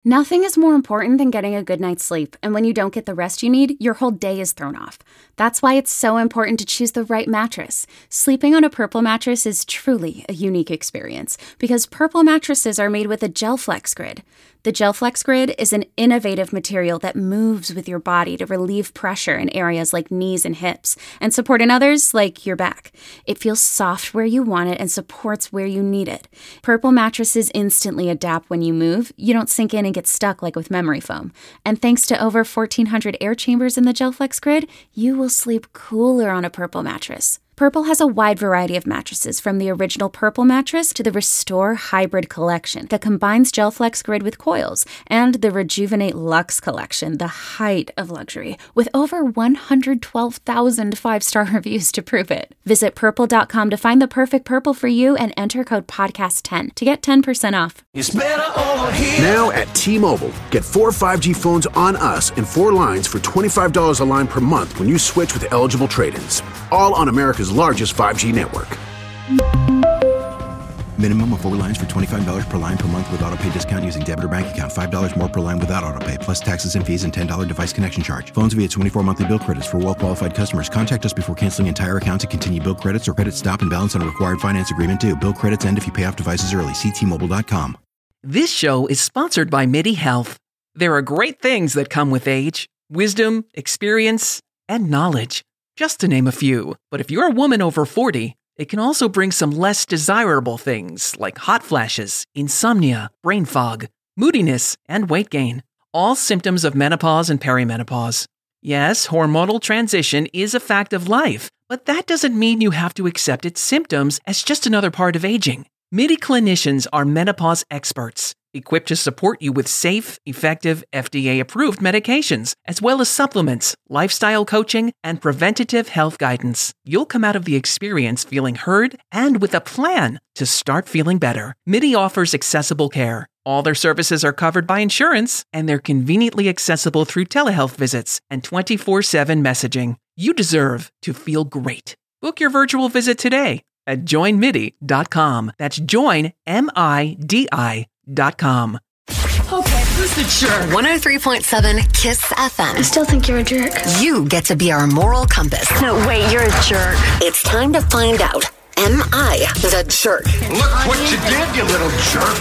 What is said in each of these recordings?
Nothing is more important than getting a good night's sleep, and when you don't get the rest you need, your whole day is thrown off. That's why it's so important to choose the right mattress. Sleeping on a Purple mattress is truly a unique experience, because Purple mattresses are made with a GelFlex Grid. The GelFlex Grid is an innovative material that moves with your body to relieve pressure in areas like knees and hips, and support in others like your back. It feels soft where you want it and supports where you need it. Purple mattresses instantly adapt when you move. You don't sink in and get stuck like with memory foam. And thanks to over 1,400 air chambers in the GelFlex Grid, you will sleep cooler on a Purple mattress. Purple has a wide variety of mattresses, from the original Purple mattress to the Restore Hybrid collection that combines GelFlex Grid with coils, and the Rejuvenate Luxe collection, the height of luxury, with over 112,000 five-star reviews to prove it. Visit purple.com to find the perfect Purple for you and enter code podcast10 to get 10% off. It's better over here. Now at T-Mobile, get 4 5G phones on us and 4 lines for $25 a line per month when you switch with eligible trade-ins. All on America's largest 5G network. Minimum of 4 lines for $25 per line per month with autopay discount using debit or bank account. $5 more per line without autopay, plus taxes and fees and $10 device connection charge. Phones via 24 monthly bill credits for well-qualified customers. Contact us before canceling entire account to continue bill credits or credit stop and balance on a required finance agreement due. Bill credits end if you pay off devices early. See T-Mobile.com. This show is sponsored by MIDI Health. There are great things that come with age: wisdom, experience, and knowledge, just to name a few. But if you're a woman over 40, it can also bring some less desirable things like hot flashes, insomnia, brain fog, moodiness, and weight gain. All symptoms of menopause and perimenopause. Yes, hormonal transition is a fact of life, but that doesn't mean you have to accept its symptoms as just another part of aging. MIDI clinicians are menopause experts, equipped to support you with safe, effective, FDA-approved medications, as well as supplements, lifestyle coaching, and preventative health guidance. You'll come out of the experience feeling heard and with a plan to start feeling better. MIDI offers accessible care. All their services are covered by insurance, and they're conveniently accessible through telehealth visits and 24/7 messaging. You deserve to feel great. Book your virtual visit today at joinmidi.com. That's joinmidi.com. Okay, who's the jerk? 103.7 KISS FM. I still think you're a jerk. You get to be our moral compass. No, wait, you're a jerk. It's time to find out. Am I the jerk? Look what you did, you little jerk.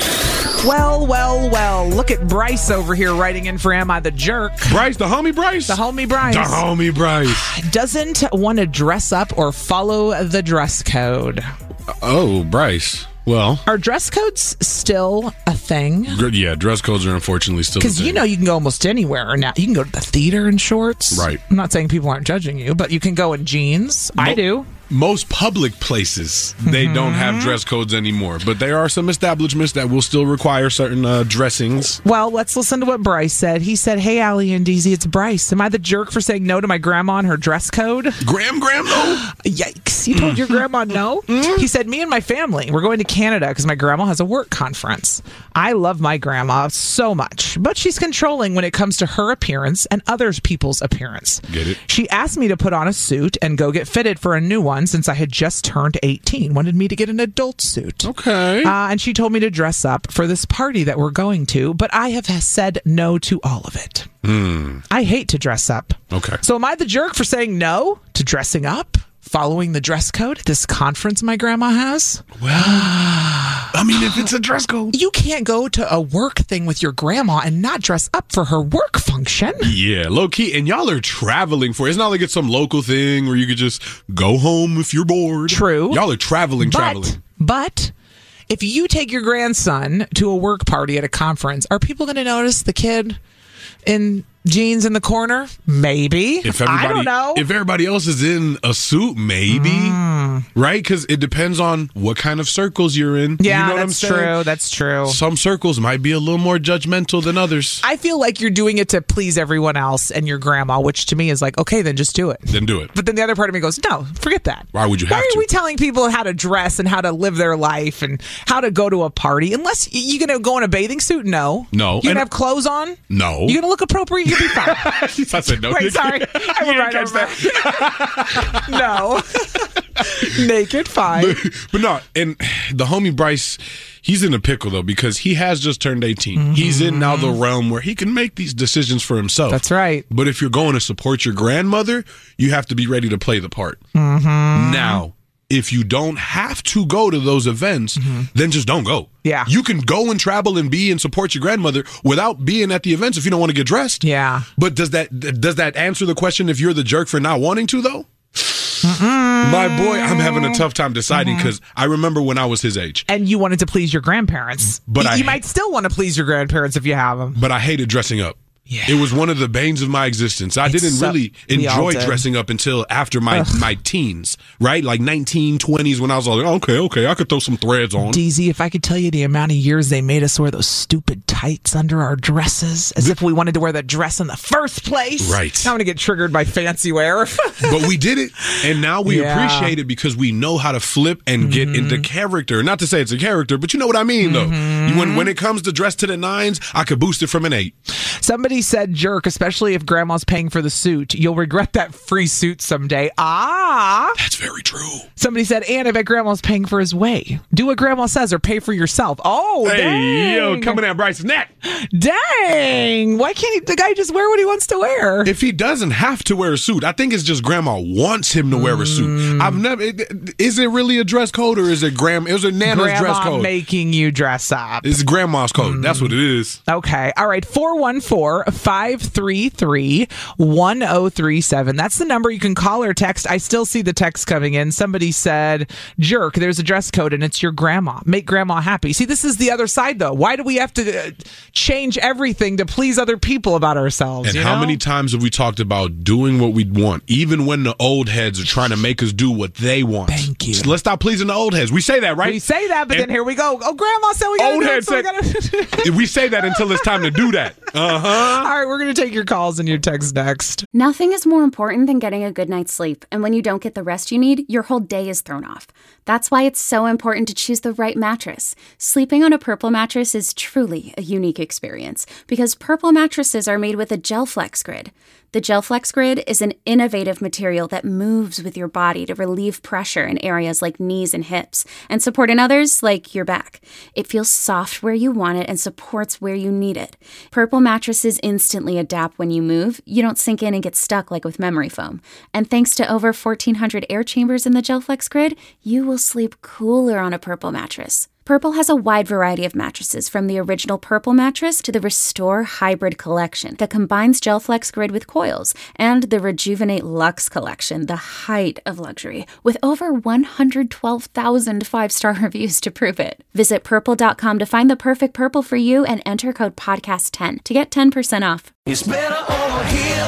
Well. Look at Bryce over here writing in for Am I the Jerk? Bryce, the homie Bryce? The homie Bryce. The homie Bryce. Doesn't want to dress up or follow the dress code. Oh, Bryce. Well, are dress codes still a thing? Yeah, dress codes are unfortunately still a thing. Because, you know, you can go almost anywhere now. You can go to the theater in shorts. Right. I'm not saying people aren't judging you, but you can go in jeans. I do. Most public places, they don't have dress codes anymore, but there are some establishments that will still require certain dressings. Well, let's listen to what Bryce said. He said, "Hey, Allie and DZ, it's Bryce. Am I the jerk for saying no to my grandma and her dress code?" Graham, no? Yikes. You told your grandma no? He said, "Me and my family, we're going to Canada because my grandma has a work conference. I love my grandma so much, but she's controlling when it comes to her appearance and other people's appearance. Get it? She asked me to put on a suit and go get fitted for a new one since I had just turned 18. Wanted me to get an adult suit. Okay. And she told me to dress up for this party that we're going to, but I have said no to all of it. I hate to dress up. Okay. So am I the jerk for saying no to dressing up? Following the dress code at this conference my grandma has? Well, I mean, if it's a dress code. You can't go to a work thing with your grandma and not dress up for her work function. Yeah, low key. And y'all are traveling for it. It's not like it's some local thing where you could just go home if you're bored. True. Y'all are traveling. But if you take your grandson to a work party at a conference, are people going to notice the kid in jeans in the corner? Maybe. I don't know. If everybody else is in a suit, maybe. Right? Because it depends on what kind of circles you're in. Yeah, you know that's true. That's true. Some circles might be a little more judgmental than others. I feel like you're doing it to please everyone else and your grandma, which to me is like, okay, then just do it. Then do it. But then the other part of me goes, no, forget that. Why would you have to? Why are we telling people how to dress and how to live their life and how to go to a party? Unless you're going to go in a bathing suit? No. No. You're going to have clothes on? No. You're going to look appropriate? You'll be fine. I said no. Wait, sorry. I will write that. No. Naked, fine. But no, and the homie Bryce, he's in a pickle, though, because he has just turned 18. Mm-hmm. He's in now the realm where he can make these decisions for himself. That's right. But if you're going to support your grandmother, you have to be ready to play the part. Mm-hmm. Now, if you don't have to go to those events, then just don't go. Yeah. You can go and travel and be and support your grandmother without being at the events if you don't want to get dressed. Yeah. But does that answer the question if you're the jerk for not wanting to, though? My boy, I'm having a tough time deciding because I remember when I was his age. And you wanted to please your grandparents. But you might still want to please your grandparents if you have them. But I hated dressing up. Yeah. It was one of the banes of my existence. I didn't really enjoy dressing up until after my teens, right? Like 19, 20s when I was like, okay, I could throw some threads on. DZ, if I could tell you the amount of years they made us wear those stupid tights under our dresses as if we wanted to wear that dress in the first place. Right. Now I'm going to get triggered by fancy wear. But we did it, and now we appreciate it because we know how to flip and get into character. Not to say it's a character, but you know what I mean, though. When it comes to dress to the nines, I could boost it from an 8. Somebody said jerk, especially if grandma's paying for the suit. You'll regret that free suit someday. That's very true. Somebody said, and I bet grandma's paying for his way. Do what grandma says or pay for yourself. Oh, hey, dang. yo, coming at Bryce's neck. Dang. Why can't the guy just wear what he wants to wear? If he doesn't have to wear a suit, I think it's just grandma wants him to wear a suit. I've never. Is it really a dress code or is it Nana's dress code? Making you dress up. It's grandma's code. That's what it is. Okay. All right. 414-533-1037. That's the number you can call or text. I still see the text coming in. Somebody said, jerk, there's a dress code and it's your grandma. Make grandma happy. See, this is the other side, though. Why do we have to change everything to please other people about ourselves? And how many times have we talked about doing what we want, even when the old heads are trying to make us do what they want? Thank you. So let's stop pleasing the old heads. We say that, right? We say that, but then here we go. Oh, grandma said we got old heads said we say that until it's time to do that. All right, we're going to take your calls and your texts next. Nothing is more important than getting a good night's sleep. And when you don't get the rest you need, your whole day is thrown off. That's why it's so important to choose the right mattress. Sleeping on a Purple mattress is truly a unique experience because Purple mattresses are made with a GelFlex Grid. The GelFlex Grid is an innovative material that moves with your body to relieve pressure in areas like knees and hips and support in others like your back. It feels soft where you want it and supports where you need it. Purple mattresses instantly adapt when you move. You don't sink in and get stuck like with memory foam. And thanks to over 1,400 air chambers in the GelFlex Grid, you will sleep cooler on a Purple mattress. Purple has a wide variety of mattresses, from the original Purple mattress to the Restore Hybrid collection that combines GelFlex Grid with coils, and the Rejuvenate Luxe collection, the height of luxury, with over 112,000 5-star reviews to prove it. Visit Purple.com to find the perfect Purple for you and enter code podcast10 to get 10% off. It's better over here.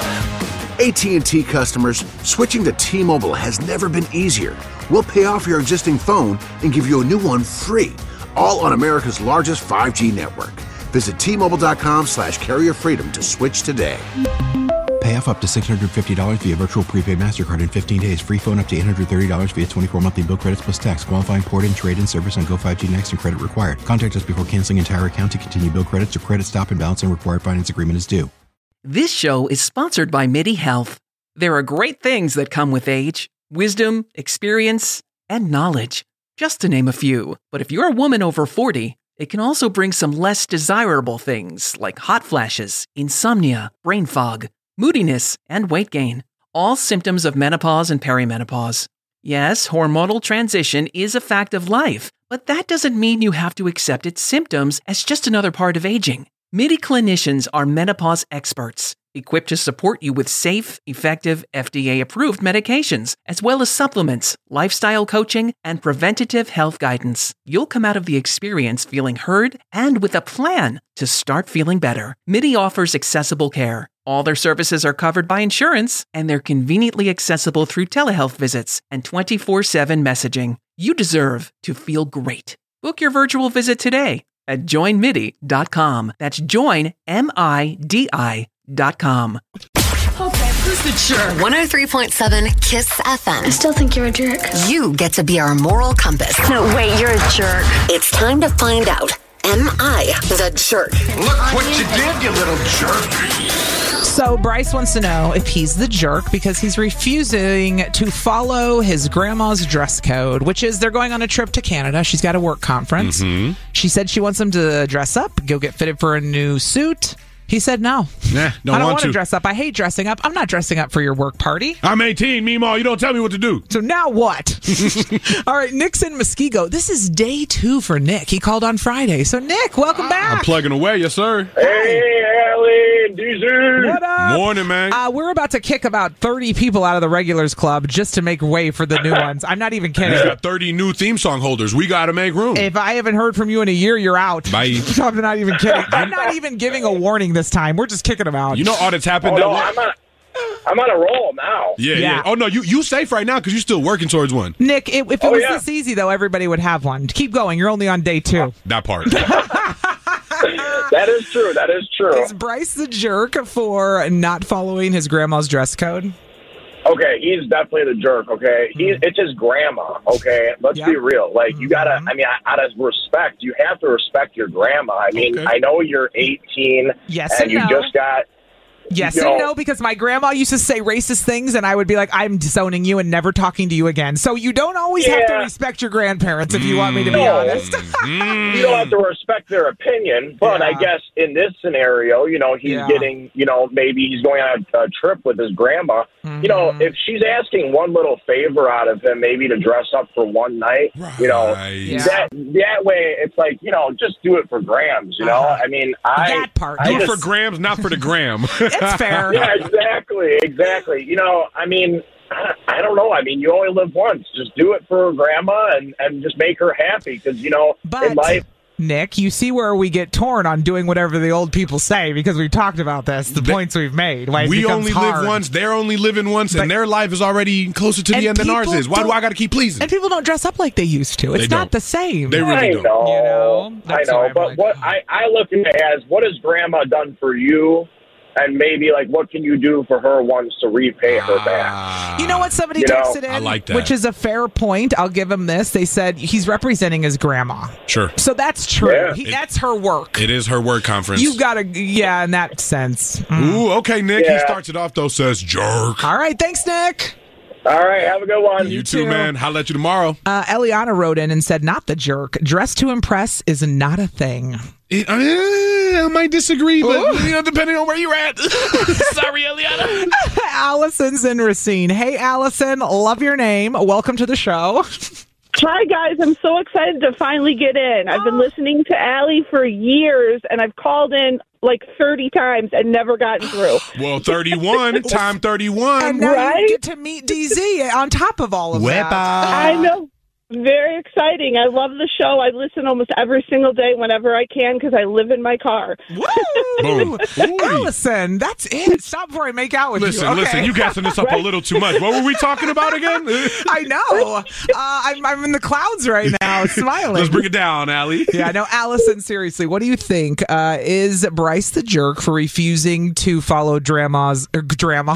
AT&T customers, switching to T-Mobile has never been easier. We'll pay off your existing phone and give you a new one free, all on America's largest 5G network. Visit T-Mobile.com/carrier freedom to switch today. Pay off up to $650 via virtual prepaid MasterCard in 15 days. Free phone up to $830 via 24 monthly bill credits plus tax. Qualifying port-in, trade-in service on Go 5G Next and credit required. Contact us before canceling entire account to continue bill credits or credit stop and balance and required finance agreement is due. This show is sponsored by MIDI Health. There are great things that come with age: wisdom, experience, and knowledge, just to name a few. But if you're a woman over 40, it can also bring some less desirable things like hot flashes, insomnia, brain fog, moodiness, and weight gain, all symptoms of menopause and perimenopause. Yes, hormonal transition is a fact of life, but that doesn't mean you have to accept its symptoms as just another part of aging. MIDI clinicians are menopause experts, equipped to support you with safe, effective, FDA-approved medications, as well as supplements, lifestyle coaching, and preventative health guidance. You'll come out of the experience feeling heard and with a plan to start feeling better. MIDI offers accessible care. All their services are covered by insurance, and they're conveniently accessible through telehealth visits and 24/7 messaging. You deserve to feel great. Book your virtual visit today at joinmidi.com. That's joinmidi.com. Okay, who's the jerk? 103.7 KISS FM. I still think you're a jerk. You get to be our moral compass. No, wait, you're a jerk. It's time to find out. Am I the jerk? Look what you did, you little jerk. So Bryce wants to know if he's the jerk because he's refusing to follow his grandma's dress code, which is they're going on a trip to Canada. She's got a work conference. Mm-hmm. She said she wants him to dress up, go get fitted for a new suit. He said no. Nah, I don't want to dress up. I hate dressing up. I'm not dressing up for your work party. I'm 18, Meemaw. You don't tell me what to do. So now what? All right, Nick's in Muskego. This is day 2 for Nick. He called on Friday. So, Nick, welcome back. I'm plugging away. Yes, sir. Hey, Allie and DZ. What up? Morning, man. We're about to kick about 30 people out of the regulars club just to make way for the new ones. I'm not even kidding. We got 30 new theme song holders. We got to make room. If I haven't heard from you in a year, you're out. Bye. I'm not even kidding. I'm not even giving a warning this time. We're just kicking them out. You know all that's happened. Oh, no, I'm on a roll now. Yeah. Oh, no, you safe right now because you're still working towards one. Nick, if it was this easy, though, everybody would have one. Keep going. You're only on day 2. That part. That is true. That is true. Is Bryce the jerk for not following his grandma's dress code? Okay, he's definitely the jerk, okay? It's his grandma, okay? Let's be real. Like, you gotta, I mean, out of respect, you have to respect your grandma. I mean, I know you're 18, and you just got... Yes and no, because my grandma used to say racist things, and I would be like, I'm disowning you and never talking to you again. So you don't always have to respect your grandparents, if you want me to be honest. You don't have to respect their opinion, but I guess in this scenario, you know, he's getting, you know, maybe he's going on a trip with his grandma. You know, if she's asking one little favor out of him, maybe to dress up for one night, you know, that way it's like, you know, just do it for grams, you know? I mean, that part. Do it for grams, not for the gram. It's fair. Yeah, exactly. You know, I mean, I don't know. I mean, you only live once. Just do it for grandma and just make her happy because, you know, in life. Nick, you see where we get torn on doing whatever the old people say because we've talked about this, the points we've made. We only live once, they're only living once, and their life is already closer to the end than ours is. Why do I got to keep pleasing? And people don't dress up like they used to. It's not the same. They really don't. You know? I know, but like, what I look at it as, what has grandma done for you? And maybe, like, what can you do for her once to repay her back? You know what? Somebody texted in, I like that. which is a fair point. I'll give him this. They said he's representing his grandma. Sure. So that's true. That's her work. It is her work conference. You've got to, in that sense. Ooh, okay, Nick. He starts it off, though, says jerk. All right. Thanks, Nick. All right. Have a good one. You too, man. Holla at you tomorrow. Eliana wrote in and said, not the jerk. Dress to impress is not a thing. I might disagree, but you know, depending on where you're at. Sorry, Eliana. Allison's in Racine. Hey, Allison, love your name. Welcome to the show. Hi, guys. I'm so excited to finally get in. I've been listening to Allie for years, and I've called in like 30 times and never gotten through. Well, 31, time 31. And now you get to meet DZ on top of all of that. I know. Very exciting. I love the show. I listen almost every single day whenever I can because I live in my car. Woo! Allison, that's it. Stop before I make out with you. Listen, you gassing this up a little too much. What were we talking about again? I know. I'm in the clouds right now, smiling. Let's bring it down, Allie. Yeah, no, Allison, seriously, what do you think? Is Bryce the jerk for refusing to follow grandma's the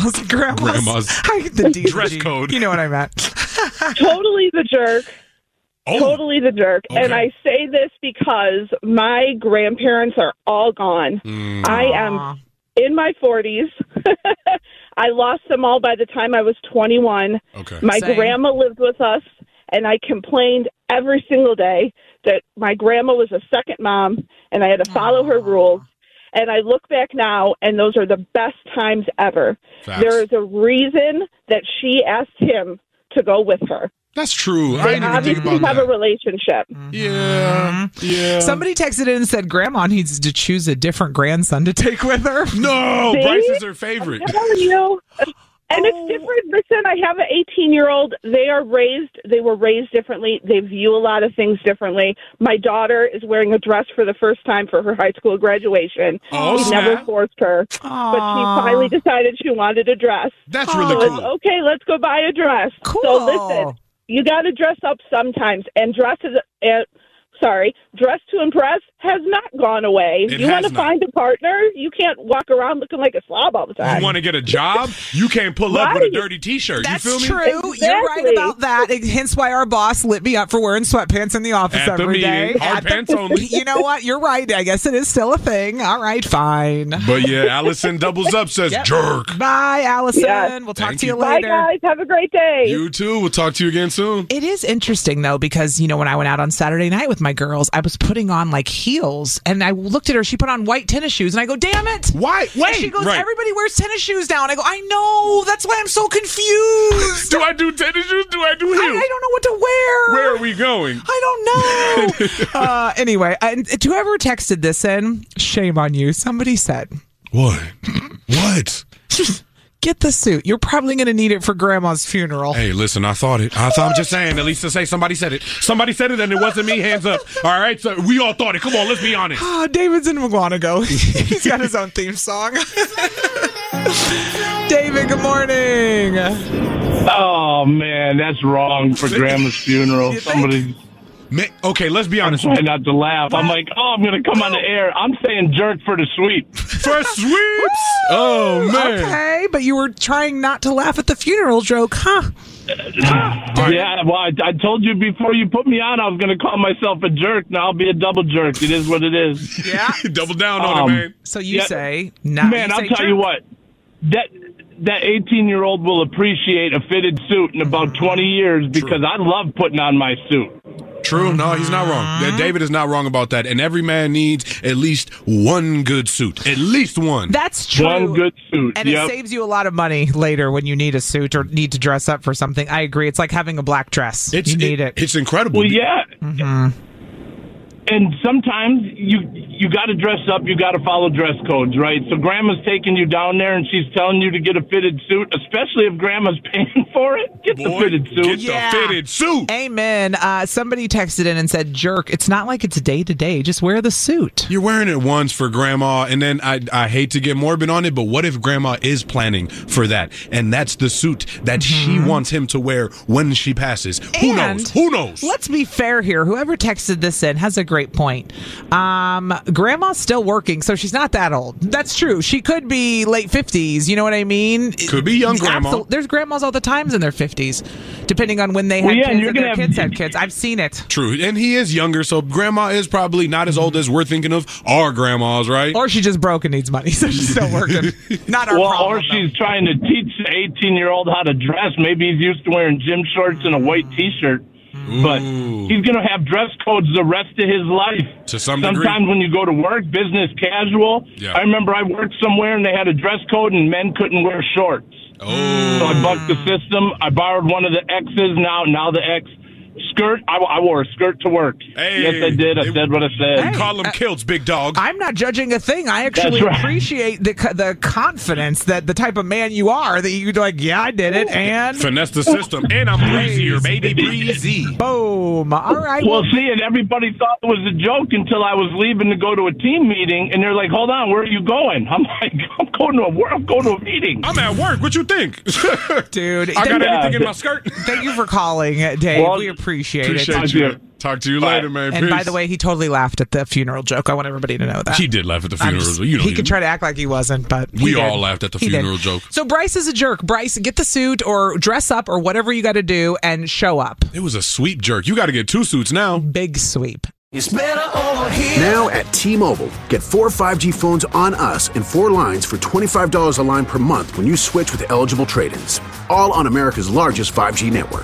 dress code? You know what I meant. Totally the jerk. Oh. Totally the jerk. Okay. And I say this because my grandparents are all gone. I am in my 40s. I lost them all by the time I was 21. Okay. My grandma lived with us, and I complained every single day that my grandma was a second mom, and I had to follow her rules. And I look back now, and those are the best times ever. Facts. There is a reason that she asked him to go with her. That's true. They obviously have a relationship. Yeah. Somebody texted in and said Grandma needs to choose a different grandson to take with her. No, See? Bryce is her favorite. I'm telling you. And it's different. Listen, I have an 18-year-old. They were raised differently. They view a lot of things differently. My daughter is wearing a dress for the first time for her high school graduation. We never forced her. But she finally decided she wanted a dress. That's really cool. Okay, let's go buy a dress. Cool. So listen, you got to dress up sometimes. And dresses, sorry, dress to impress has not gone away. It You want to has not. find a partner, you can't walk around looking like a slob all the time. You want to get a job? You can't pull up with a Right. dirty T-shirt. That's you feel me? true. You're right Exactly. about that. Hence why our boss lit me up for wearing sweatpants in the office At the every day. meeting, hard At the- pants only. You know what? You're right. I guess it is still a thing. All right, fine. But yeah, Allison doubles up, says Yep. jerk. Bye, Allison. Yes. We'll talk Thank to you you. Bye, later. guys. Have a great day. You too. We'll talk to you again soon. It is interesting, though, because, when I went out on Saturday night with my girls, I was putting on, heels, and I looked at her. She put on white tennis shoes, and I go, damn it. Why? And Wait. she goes, right. everybody wears tennis shoes now. And I go, I know. That's why I'm so confused. Do I do tennis shoes? Do I do heels? I don't know what to wear. Where are we going? I don't know. Anyway, to whoever texted this in, shame on you. Somebody said, What? What? get the suit. You're probably going to need it for Grandma's funeral. Hey, listen, I thought it. I'm just saying, at least to say somebody said it. Somebody said it and it wasn't me. Hands up. All right, so we all thought it. Come on, let's be honest. David's in McGuanago. He's got his own theme song. David, good morning. Oh, man, that's wrong for Grandma's funeral. Somebody... Okay, let's be honest. I'm trying not to laugh. I'm like, I'm going to come on the air. I'm saying jerk for the sweep. For sweeps? Oh, man. Okay, but you were trying not to laugh at the funeral joke, huh? Yeah, well, I told you before you put me on, I was going to call myself a jerk. Now I'll be a double jerk. It is what it is. Yeah. Double down on it, man. So you yeah. say, nah, man, you I'll say tell jerk. you what. That 18-year-old will appreciate a fitted suit in about 20 years because I love putting on my suit. True. No, he's not wrong. David is not wrong about that. And every man needs at least one good suit. At least one. That's true. One good suit. And it saves you a lot of money later when you need a suit or need to dress up for something. I agree. It's like having a black dress. You need it. It's incredible. Well, yeah. And sometimes you got to dress up. You got to follow dress codes, right? So Grandma's taking you down there and she's telling you to get a fitted suit, especially if Grandma's paying for it. Get the fitted suit. Get the fitted suit. Amen. Somebody texted in and said, jerk, it's not like it's day to day. Just wear the suit. You're wearing it once for Grandma, and then I hate to get morbid on it, but what if Grandma is planning for that? And that's the suit that she wants him to wear when she passes. Who knows? Who knows? Let's be fair here. Whoever texted this in has a great point. Grandma's still working, so she's not that old. That's true. She could be late 50s. You know what I mean? Could be young grandma. There's grandmas all the times in their 50s, depending on when they had kids and their kids had kids. I've seen it. True. And he is younger, so Grandma is probably not as old as we're thinking of our grandmas, right? Or she just broke and needs money, so she's still working. Not our problem. Or she's trying to teach the 18-year-old how to dress. Maybe he's used to wearing gym shorts and a white T-shirt. But he's going to have dress codes the rest of his life. To some degree. Sometimes when you go to work, business casual. Yeah. I remember I worked somewhere and they had a dress code and men couldn't wear shorts. So I bucked the system. I borrowed one of the X's. Now the X skirt. I wore a skirt to work. Hey, yes, I did. I said what I said. We call them kilts, big dog. I'm not judging a thing. I actually appreciate the confidence that the type of man you are, that you're like, yeah, I did it, and finesse the system. And I'm breezier, baby, breezy. Boom. All right. Well, see, and everybody thought it was a joke until I was leaving to go to a team meeting, and they're like, hold on, where are you going? I'm like, I'm going to a meeting. I'm at work. What you think? Dude. I got anything in my skirt? Thank you for calling, Dave. Well, we appreciate it. You. Talk to you later, man. And Peace. by the way, he totally laughed at the funeral joke. I want everybody to know that. He did laugh at the funeral joke. He could try to act like he wasn't, but we all laughed at the funeral joke. So Bryce is a jerk. Bryce, get the suit or dress up or whatever you got to do and show up. It was a sweep jerk. You got to get 2 suits now. Big sweep. It's better over here. Now at T-Mobile, get 4 5G phones on us and 4 lines for $25 a line per month when you switch with eligible trade-ins. All on America's largest 5G network.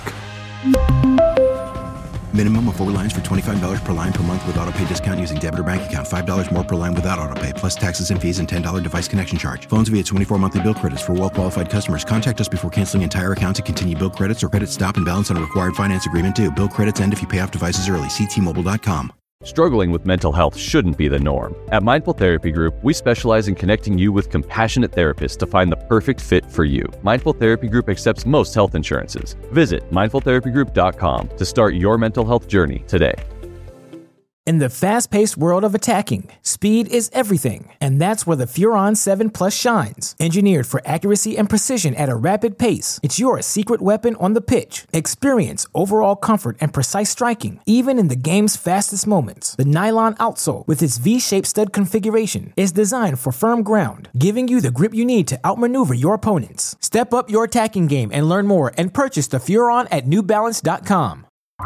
Minimum of 4 lines for $25 per line per month with autopay discount using debit or bank account. $5 more per line without autopay, plus taxes and fees and $10 device connection charge. Phones via 24 monthly bill credits for well-qualified customers. Contact us before canceling entire account to continue bill credits or credit stop and balance on a required finance agreement due. Bill credits end if you pay off devices early. See T-Mobile.com. Struggling with mental health shouldn't be the norm. At Mindful Therapy Group, we specialize in connecting you with compassionate therapists to find the perfect fit for you. Mindful Therapy Group accepts most health insurances. Visit mindfultherapygroup.com to start your mental health journey today. In the fast-paced world of attacking, speed is everything, and that's where the Furon 7 Plus shines. Engineered for accuracy and precision at a rapid pace, it's your secret weapon on the pitch. Experience overall comfort and precise striking, even in the game's fastest moments. The nylon outsole, with its V-shaped stud configuration, is designed for firm ground, giving you the grip you need to outmaneuver your opponents. Step up your attacking game and learn more and purchase the Furon at newbalance.com.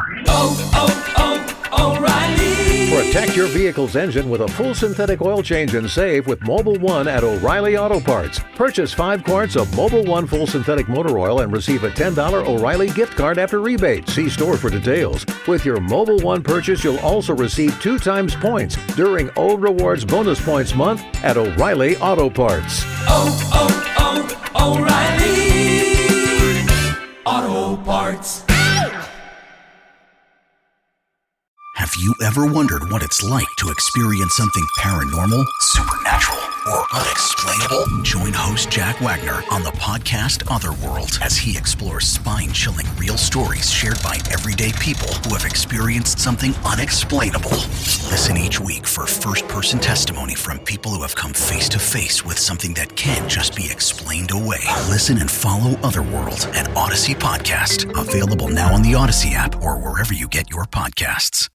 O'Reilly. Protect your vehicle's engine with a full synthetic oil change and save with Mobil 1 at O'Reilly Auto Parts. Purchase 5 quarts of Mobil 1 full synthetic motor oil and receive a $10 O'Reilly gift card after rebate. See store for details. With your Mobil 1 purchase, you'll also receive 2 times points during O Rewards Bonus Points Month at O'Reilly Auto Parts. O'Reilly Auto Parts. Have you ever wondered what it's like to experience something paranormal, supernatural, or unexplainable? Join host Jack Wagner on the podcast Otherworld as he explores spine-chilling real stories shared by everyday people who have experienced something unexplainable. Listen each week for first-person testimony from people who have come face-to-face with something that can't just be explained away. Listen and follow Otherworld at Odyssey Podcast. Available now on the Odyssey app or wherever you get your podcasts.